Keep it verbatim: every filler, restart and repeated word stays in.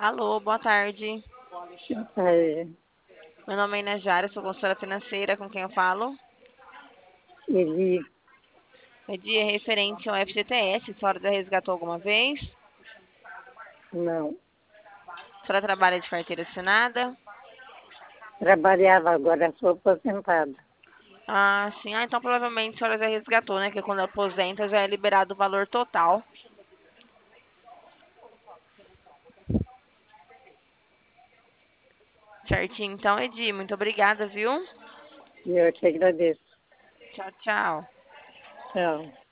Alô, boa tarde. É, Meu nome é Inês Jara, sou consultora financeira, com quem eu falo? ele É dia referente ao F G T S, a senhora já resgatou alguma vez? não A senhora trabalha de carteira assinada? trabalhava, agora sou aposentada. Ah, sim. Ah, então provavelmente a senhora já resgatou, né? Que quando aposenta já é liberado o valor total. Certinho, então, Edi, muito obrigada, viu? E eu te agradeço. Tchau, tchau. Tchau.